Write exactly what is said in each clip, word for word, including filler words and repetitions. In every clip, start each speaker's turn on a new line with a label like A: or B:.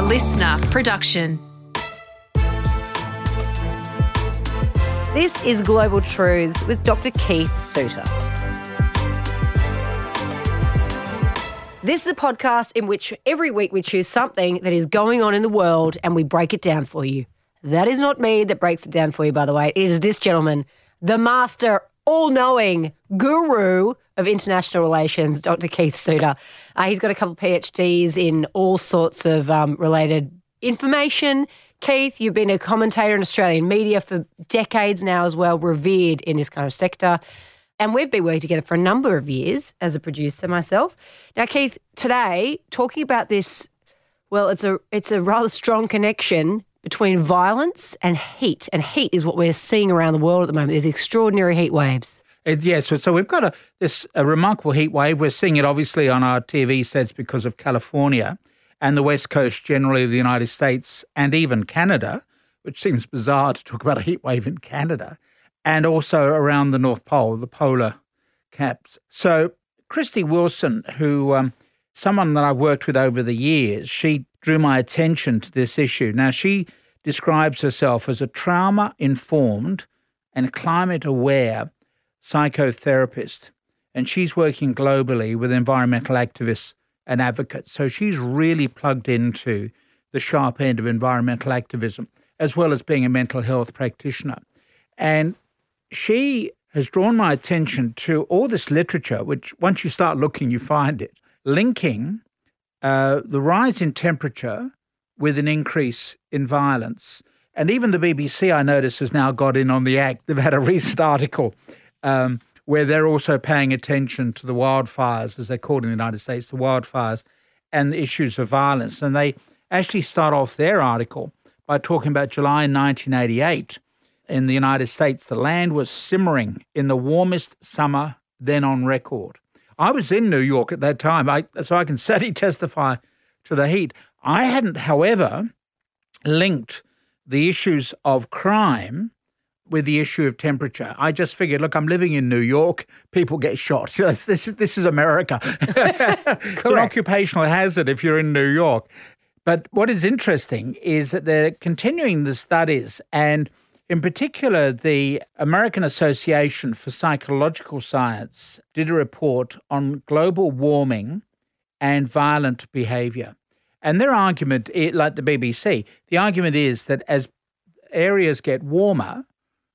A: A listener production.
B: This is Global Truths with Doctor Keith Suter. This is a podcast in which every week we choose something that is going on in the world and we break it down for you. That is not me that breaks it down for you, by the way. It is this gentleman, the master, all-knowing guru of international relations, Doctor Keith Suter. Uh, he's got a couple of PhDs in all sorts of um, related information. Keith, you've been a commentator in Australian media for decades now as well, revered in this kind of sector. And we've been working together for a number of years as a producer myself. Now, Keith, today, talking about this, well, it's a it's a rather strong connection between violence and heat. And heat is what we're seeing around the world at the moment. There's extraordinary heat waves.
C: It, yes, so, so we've got a this a remarkable heat wave. We're seeing it obviously on our T V sets because of California and the West Coast generally of the United States and even Canada, which seems bizarre to talk about a heat wave in Canada, and also around the North Pole, the polar caps. So Christy Wilson, who um, someone that I've worked with over the years, she drew my attention to this issue. Now, she describes herself as a trauma-informed and climate-aware psychotherapist, and she's working globally with environmental activists and advocates. So she's really plugged into the sharp end of environmental activism, as well as being a mental health practitioner. And she has drawn my attention to all this literature, which once you start looking, you find it, linking uh, the rise in temperature with an increase in violence. And even the B B C, I notice, has now got in on the act. They've had a recent article um, where they're also paying attention to the wildfires, as they're called in the United States, the wildfires, and the issues of violence. And they actually start off their article by talking about July nineteen eighty-eight. In the United States, the land was simmering in the warmest summer then on record. I was in New York at that time, I, so I can certainly testify to the heat. I hadn't, however, linked the issues of crime with the issue of temperature. I just figured, look, I'm living in New York. People get shot. You know, this is this is America. It's an occupational hazard if you're in New York. But what is interesting is that they're continuing the studies, and in particular, the American Association for Psychological Science did a report on global warming and violent behaviour. And their argument, like the B B C, the argument is that as areas get warmer,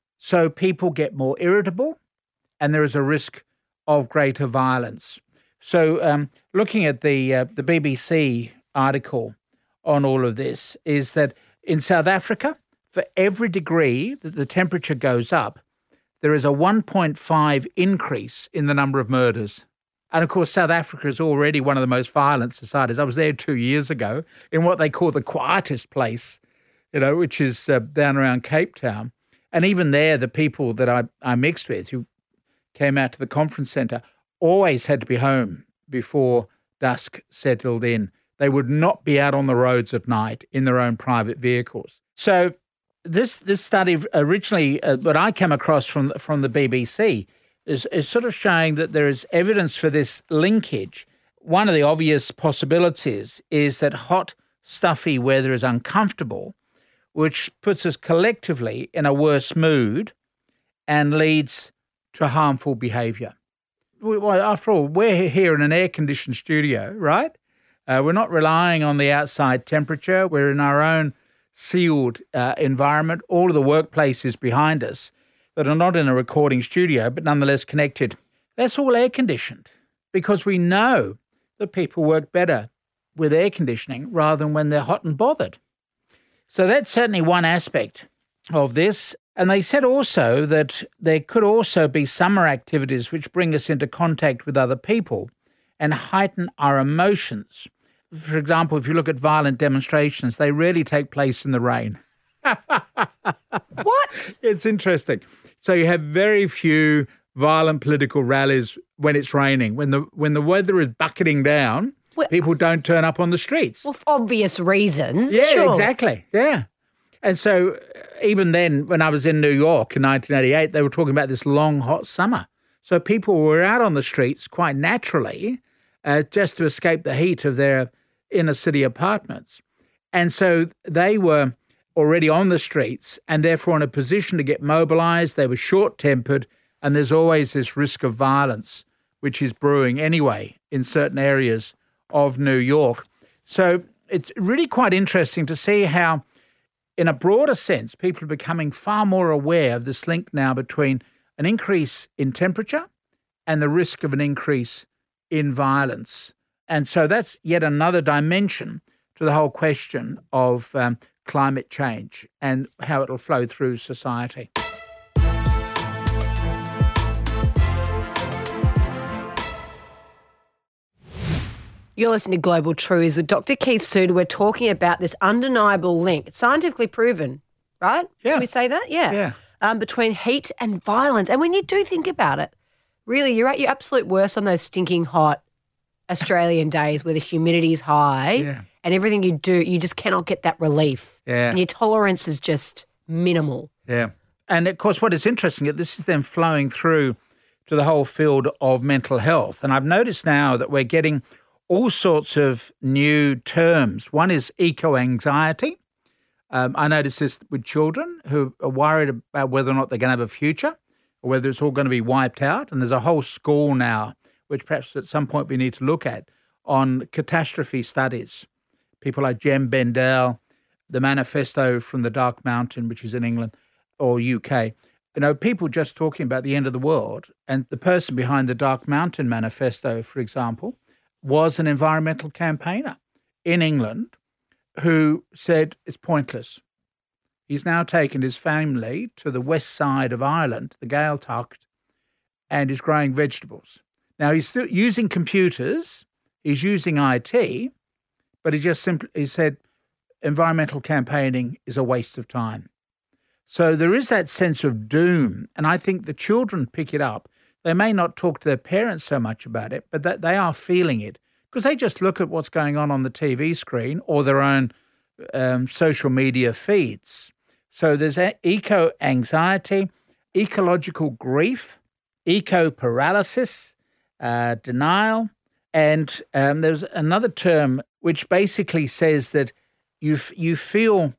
C: so people get more irritable and there is a risk of greater violence. So um, looking at the uh, the B B C article on all of this is that in South Africa, for every degree that the temperature goes up, there is a one point five increase in the number of murders. And, of course, South Africa is already one of the most violent societies. I was there two years ago in what they call the quietest place, you know, which is uh, down around Cape Town. And even there, the people that I, I mixed with who came out to the conference centre always had to be home before dusk settled in. They would not be out on the roads at night in their own private vehicles. So this this study originally, uh, what I came across from, from the B B C, is, is sort of showing that there is evidence for this linkage. One of the obvious possibilities is that hot, stuffy weather is uncomfortable, which puts us collectively in a worse mood and leads to harmful behaviour. Well, after all, we're here in an air-conditioned studio, right? Uh, we're not relying on the outside temperature. We're in our own sealed uh, environment. All of the workplace is behind us that are not in a recording studio, but nonetheless connected. That's all air-conditioned because we know that people work better with air conditioning rather than when they're hot and bothered. So that's certainly one aspect of this. And they said also that there could also be summer activities which bring us into contact with other people and heighten our emotions. For example, if you look at violent demonstrations, they rarely take place in the rain.
B: What?
C: It's interesting. So you have very few violent political rallies when it's raining. When the when the weather is bucketing down, well, people don't turn up on the streets.
B: Well, for obvious reasons.
C: Yeah,
B: sure.
C: exactly. Yeah. And so even then, when I was in New York in nineteen eighty-eight, they were talking about this long, hot summer. So people were out on the streets quite naturally uh, just to escape the heat of their inner city apartments. And so they were already on the streets and therefore in a position to get mobilised. They were short-tempered, and there's always this risk of violence, which is brewing anyway in certain areas of New York. So it's really quite interesting to see how, in a broader sense, people are becoming far more aware of this link now between an increase in temperature and the risk of an increase in violence. And so that's yet another dimension to the whole question of um, climate change and how it'll flow through society.
B: You're listening to Global Truths with Doctor Keith Suter. We're talking about this undeniable link. It's scientifically proven, right?
C: Yeah.
B: Can we say that? Yeah.
C: Yeah.
B: Um, between heat and violence. And when you do think about it, really, you're at your absolute worst on those stinking hot Australian days where the humidity is high
C: Yeah.
B: and everything you do, you just cannot get that relief.
C: Yeah.
B: And your tolerance is just minimal.
C: Yeah. And, of course, what is interesting, this is then flowing through to the whole field of mental health. And I've noticed now that we're getting all sorts of new terms. One is eco-anxiety. Um, I notice this with children who are worried about whether or not they're going to have a future or whether it's all going to be wiped out. And there's a whole school now, which perhaps at some point we need to look at, on catastrophe studies. People like Jem Bendell, the Manifesto from the Dark Mountain, which is in England or U K. You know, people just talking about the end of the world. And the person behind the Dark Mountain Manifesto, for example, was an environmental campaigner in England who said it's pointless. He's now taken his family to the west side of Ireland, the Gaeltacht, and is growing vegetables. Now, he's still using computers, he's using I T, but he just simply he said environmental campaigning is a waste of time. So there is that sense of doom, and I think the children pick it up. They may not talk to their parents so much about it, but that they are feeling it because they just look at what's going on on the T V screen or their own um, social media feeds. So there's eco-anxiety, ecological grief, eco-paralysis, uh, denial, and um, there's another term which basically says that you f- you feel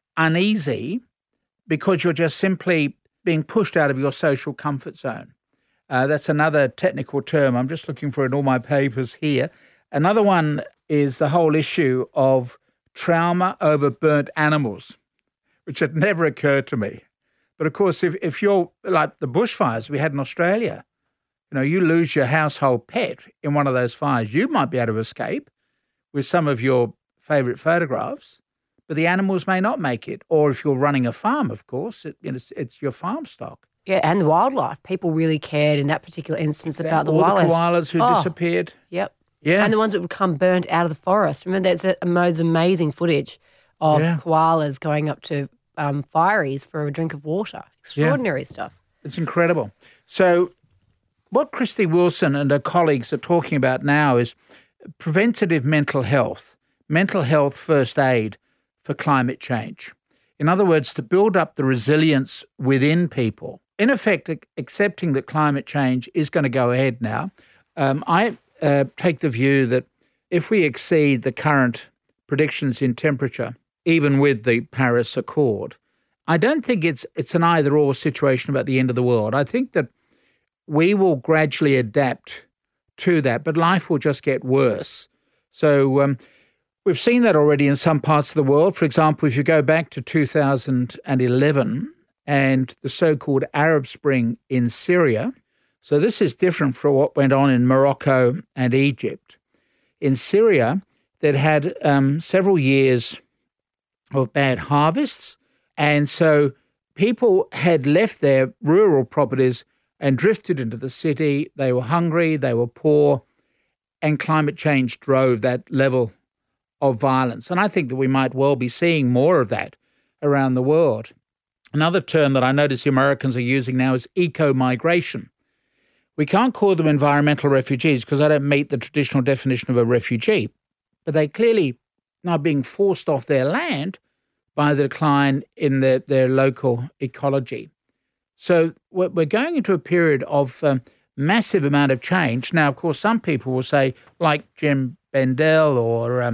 C: uneasy because you're just simply being pushed out of your social comfort zone. Uh, that's another technical term. I'm just looking for it in all my papers here. Another one is the whole issue of trauma over burnt animals, which had never occurred to me. But of course, if, if you're like the bushfires we had in Australia, you know, you lose your household pet in one of those fires, you might be able to escape with some of your favourite photographs, but the animals may not make it. Or if you're running a farm, of course, it, it's, it's your farm stock.
B: Yeah, and the wildlife. People really cared in that particular instance about the
C: All
B: koalas.
C: the koalas who
B: oh,
C: disappeared.
B: Yep.
C: Yeah.
B: And the ones that would come burnt out of the forest. Remember, there's that most amazing footage of
C: Yeah.
B: koalas going up to um, fireys for a drink of water. Extraordinary stuff.
C: It's incredible. So what Christy Wilson and her colleagues are talking about now is preventative mental health, mental health first aid for climate change. In other words, to build up the resilience within people. In effect, ac- accepting that climate change is going to go ahead now. Um, I uh, take the view that if we exceed the current predictions in temperature, even with the Paris Accord, I don't think it's it's an either-or situation about the end of the world. I think that we will gradually adapt to that, but life will just get worse. So um, we've seen that already in some parts of the world. For example, if you go back to two thousand eleven and the so-called Arab Spring in Syria, so this is different from what went on in Morocco and Egypt. In Syria, they'd had um, several years of bad harvests, and so people had left their rural properties and drifted into the city. They were hungry, they were poor, and climate change drove that level of violence. And I think that we might well be seeing more of that around the world. Another term that I notice the Americans are using now is eco-migration. We can't call them environmental refugees because they don't meet the traditional definition of a refugee, but they clearly are being forced off their land by the decline in their, their local ecology. So we're going into a period of um, massive amount of change. Now, of course, some people will say, like Jem Bendell or um,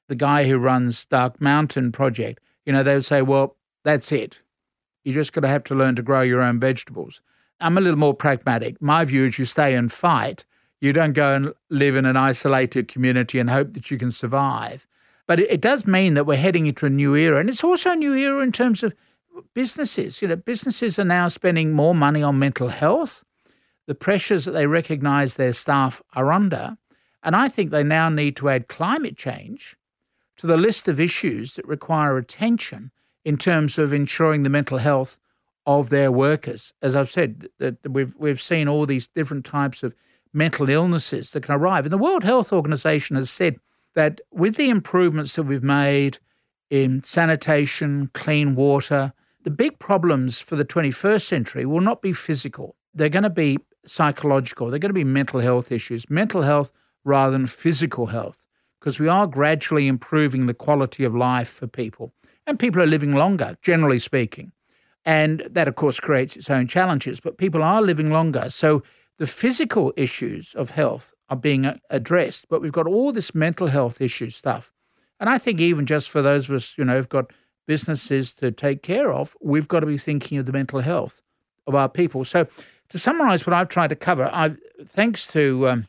C: the guy who runs Dark Mountain Project, you know, they would say, well, that's it. You're just going to have to learn to grow your own vegetables. I'm a little more pragmatic. My view is you stay and fight. You don't go and live in an isolated community and hope that you can survive. But it, it does mean that we're heading into a new era. And it's also a new era in terms of businesses. You know, businesses are now spending more money on mental health, the pressures that they recognise their staff are under. And I think they now need to add climate change to the list of issues that require attention in terms of ensuring the mental health of their workers. As I've said, that we've we've seen all these different types of mental illnesses that can arrive. And the World Health Organization has said that with the improvements that we've made in sanitation, clean water, the big problems for the twenty-first century will not be physical. They're going to be psychological. They're going to be mental health issues, mental health rather than physical health, because we are gradually improving the quality of life for people. And people are living longer, generally speaking. And that, of course, creates its own challenges, but people are living longer. So the physical issues of health are being addressed, but we've got all this mental health issue stuff. And I think even just for those of us, you know, who've got businesses to take care of, we've got to be thinking of the mental health of our people. So to summarize what I've tried to cover, I've, thanks to um,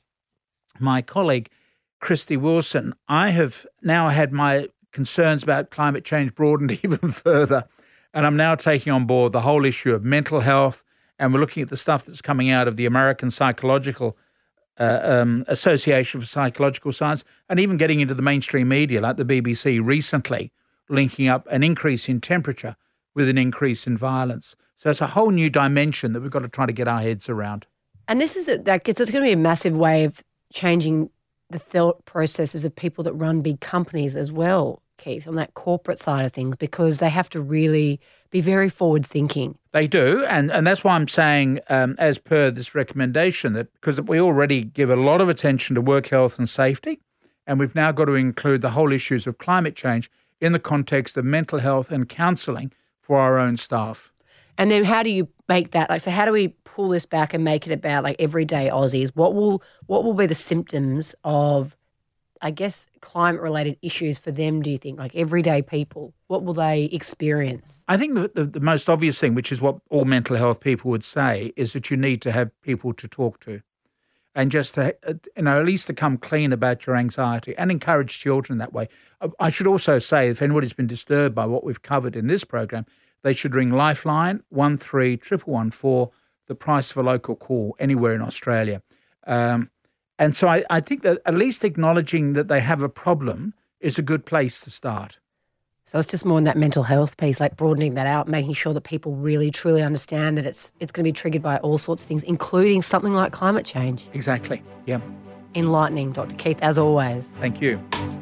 C: my colleague, Christy Wilson, I have now had my concerns about climate change broadened even further. And I'm now taking on board the whole issue of mental health, and we're looking at the stuff that's coming out of the American Psychological uh, um, Association for Psychological Science, and even getting into the mainstream media like the B B C recently, linking up an increase in temperature with an increase in violence. So it's a whole new dimension that we've got to try to get our heads around.
B: And this is, a, like, it's, it's going to be a massive way of changing the thought processes of people that run big companies as well, Keith, on that corporate side of things, because they have to really be very forward-thinking.
C: They do, and, and that's why I'm saying, um, as per this recommendation, that because we already give a lot of attention to work health and safety, and we've now got to include the whole issues of climate change in the context of mental health and counselling for our own staff.
B: And then how do you make that, like, so how do we pull this back and make it about, like, everyday Aussies? What will what will be the symptoms of, I guess, climate-related issues for them, do you think? Like everyday people, what will they experience?
C: I think the, the, the most obvious thing, which is what all mental health people would say, is that you need to have people to talk to and just to, you know, at least to come clean about your anxiety and encourage children that way. I should also say, if anybody's been disturbed by what we've covered in this program, they should ring Lifeline one three one one one four, the price of a local call anywhere in Australia. Um, And so I, I think that at least acknowledging that they have a problem is a good place to start.
B: So it's just more in that mental health piece, like broadening that out, making sure that people really, truly understand that it's it's going to be triggered by all sorts of things, including something like climate change.
C: Exactly, yeah.
B: Enlightening, Doctor Keith, as always.
C: Thank you.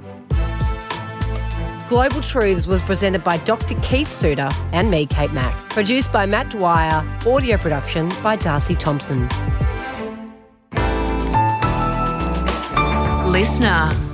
B: Global Truths was presented by Doctor Keith Suter and me, Kate Mack. Produced by Matt Dwyer. Audio production by Darcy Thompson.
A: Listener.